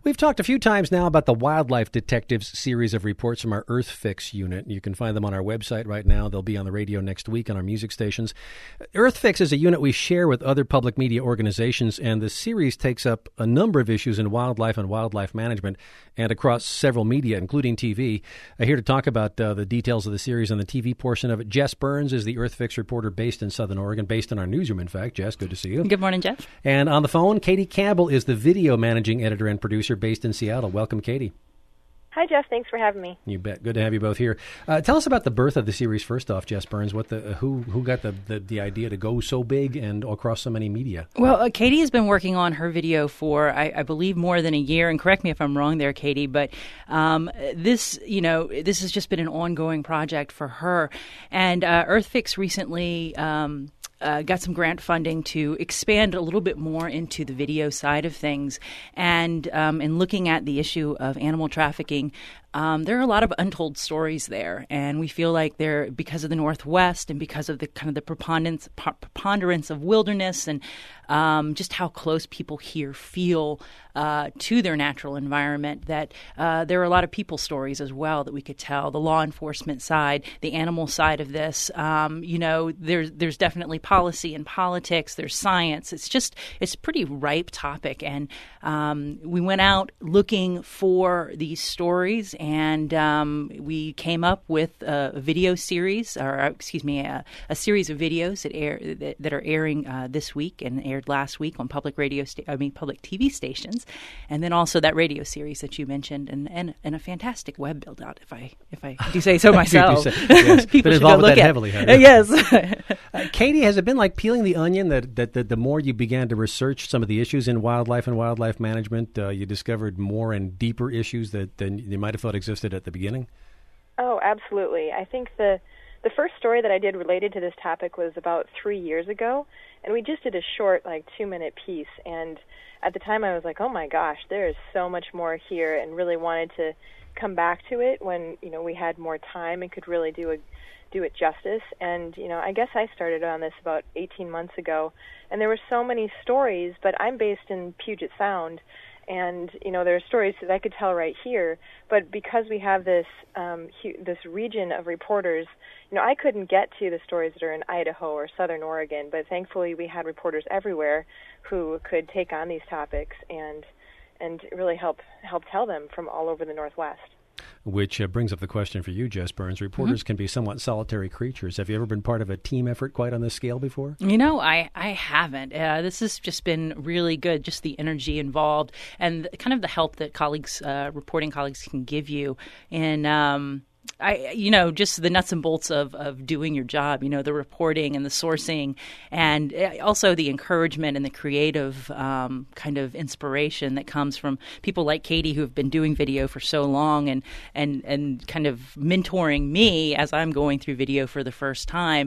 We've talked a few times now about the Wildlife Detectives series of reports from our EarthFix unit. You can find them on our website right now. They'll be on the radio next week on our music stations. EarthFix is a unit we share with other public media organizations, and the series takes up a number of issues in wildlife and wildlife management and across several media, including TV. Here to talk about the details of the series and the TV portion of it, Jess Burns is the EarthFix reporter based in Southern Oregon, based in our newsroom, in fact. Jess, good to see you. Good morning, Jeff. And on the phone, Katie Campbell is the video managing editor and producer based in Seattle. Welcome, Katie. Hi, Jeff. Thanks for having me. You bet. Good to have you both here. Tell us about the birth of the series first off, Jess Burns. Who got the idea to go so big and across so many media? Well, Katie has been working on her video for, I believe, more than a year. And correct me if I'm wrong there, Katie, but this has just been an ongoing project for her. And EarthFix recently got some grant funding to expand a little bit more into the video side of things. And in looking at the issue of animal trafficking, there are a lot of untold stories there, and we feel like they're, because of the Northwest and because of the kind of the preponderance of wilderness and just how close people here feel to their natural environment, that there are a lot of people stories as well that we could tell. The law enforcement side, the animal side of this, there's definitely policy and politics. There's science. It's a pretty ripe topic, and we went out looking for these stories. And we came up with a video series, a series of videos that are airing this week and aired last week on public TV stations, and then also that radio series that you mentioned, and a fantastic web build out, if I do say so myself. Yes. People been should go involved look with that at heavily. Yes. Katie, has it been like peeling the onion that the more you began to research some of the issues in wildlife and wildlife management, you discovered more and deeper issues than you might have thought existed at the beginning? Oh, absolutely. I think the first story that I did related to this topic was about 3 years ago, and we just did a short, 2-minute piece. And at the time, I was like, oh my gosh, there is so much more here, and really wanted to come back to it when we had more time and could really do it justice. And I guess I started on this about 18 months ago, and there were so many stories. But I'm based in Puget Sound. And, there are stories that I could tell right here, but because we have this region of reporters, I couldn't get to the stories that are in Idaho or Southern Oregon, but thankfully we had reporters everywhere who could take on these topics and really help tell them from all over the Northwest. Which brings up the question for you, Jess Burns. Reporters can be somewhat solitary creatures. Have you ever been part of a team effort quite on this scale before? I haven't. This has just been really good, just the energy involved and kind of the help that reporting colleagues can give you in just the nuts and bolts of doing your job, the reporting and the sourcing, and also the encouragement and the creative kind of inspiration that comes from people like Katie, who have been doing video for so long and kind of mentoring me as I'm going through video for the first time.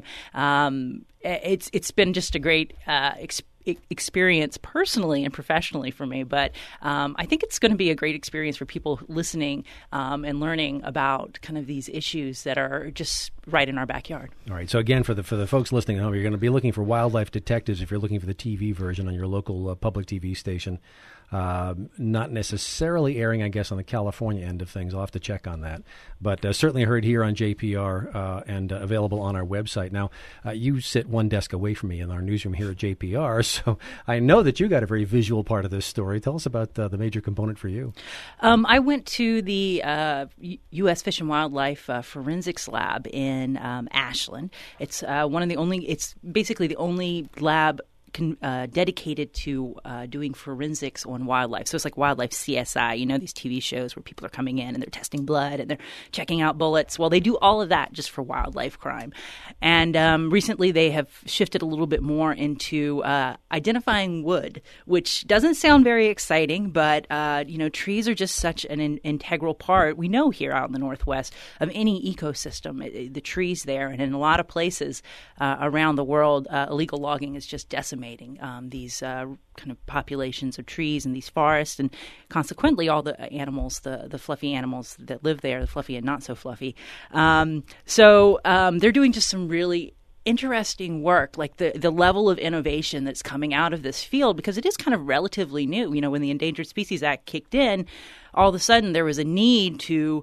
It's been just a great experience personally and professionally for me, but I think it's going to be a great experience for people listening and learning about kind of these issues that are just right in our backyard. All right. So again, for the folks listening at home, you're going to be looking for Wildlife Detectives if you're looking for the TV version on your local public TV station. Not necessarily airing, I guess, on the California end of things. I'll have to check on that. But certainly heard here on JPR and available on our website. Now, you sit one desk away from me in our newsroom here at JPR, so I know that you got a very visual part of this story. Tell us about the major component for you. I went to the U.S. Fish and Wildlife Forensics Lab in Ashland. It's it's basically the only lab dedicated to doing forensics on wildlife. So it's like Wildlife CSI, these TV shows where people are coming in and they're testing blood and they're checking out bullets. Well, they do all of that just for wildlife crime. And recently they have shifted a little bit more into identifying wood, which doesn't sound very exciting, but, trees are just such an integral part, we know here out in the Northwest, of any ecosystem. The trees there, and in a lot of places around the world, illegal logging is just decimating these kind of populations of trees and these forests, and consequently all the animals, the fluffy animals that live there, the fluffy and not so fluffy. So they're doing just some really interesting work, like the level of innovation that's coming out of this field, because it is kind of relatively new. You know, when the Endangered Species Act kicked in, all of a sudden there was a need to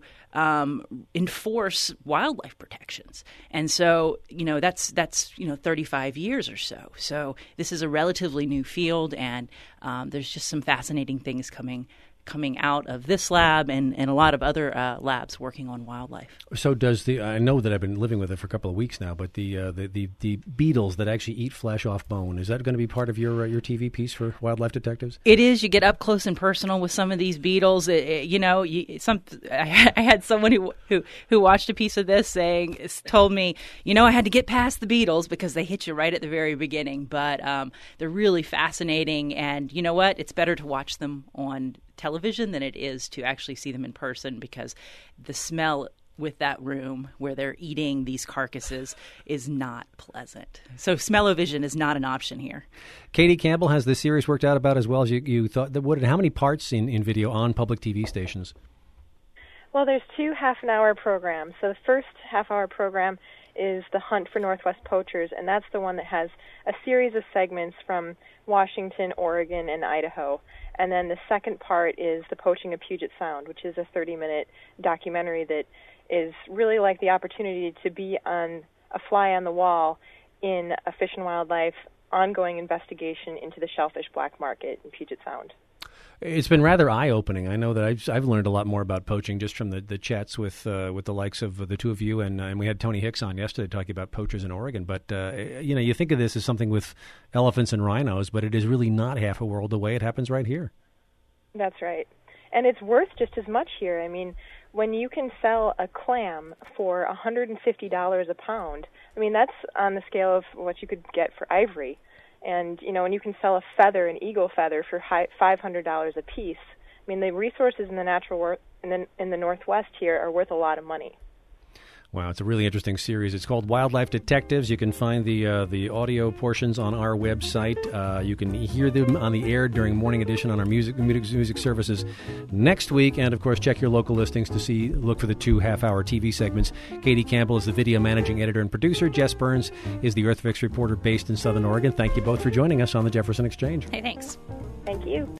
enforce wildlife protections. And so, you know, that's 35 years or so. So this is a relatively new field, and there's just some fascinating things coming out of this lab and a lot of other labs working on wildlife. So does I know that I've been living with it for a couple of weeks now, but the beetles that actually eat flesh off bone, is that going to be part of your TV piece for Wildlife Detectives? It is. You get up close and personal with some of these beetles. I had someone who watched a piece of this told me, I had to get past the beetles because they hit you right at the very beginning, but they're really fascinating, and you know what? It's better to watch them on television than it is to actually see them in person, because the smell with that room where they're eating these carcasses is not pleasant. So smell-o-vision is not an option here. Katie Campbell, has this series worked out about as well as you thought that would? How many parts in video on public TV stations? Well, there's 2 half-an-hour programs. So the first half-hour program is The Hunt for Northwest Poachers, and that's the one that has a series of segments from Washington, Oregon, and Idaho. And then the second part is The Poaching of Puget Sound, which is a 30-minute documentary that is really like the opportunity to be on a fly on the wall in a Fish and Wildlife ongoing investigation into the shellfish black market in Puget Sound. It's been rather eye-opening. I know that I've learned a lot more about poaching just from the chats with the likes of the two of you, and we had Tony Hicks on yesterday talking about poachers in Oregon. But you think of this as something with elephants and rhinos, but it is really not half a world away. It happens right here. That's right, and it's worth just as much here. I mean, when you can sell a clam for $150 a pound, I mean that's on the scale of what you could get for ivory. And, when you can sell a feather, an eagle feather, for $500 a piece, I mean, the resources in the natural world in the Northwest here are worth a lot of money. Wow, it's a really interesting series. It's called Wildlife Detectives. You can find the audio portions on our website. You can hear them on the air during Morning Edition on our music services next week. And, of course, check your local listings to look for the 2 half-hour TV segments. Katie Campbell is the video managing editor and producer. Jess Burns is the EarthFix reporter based in Southern Oregon. Thank you both for joining us on the Jefferson Exchange. Hey, thanks. Thank you.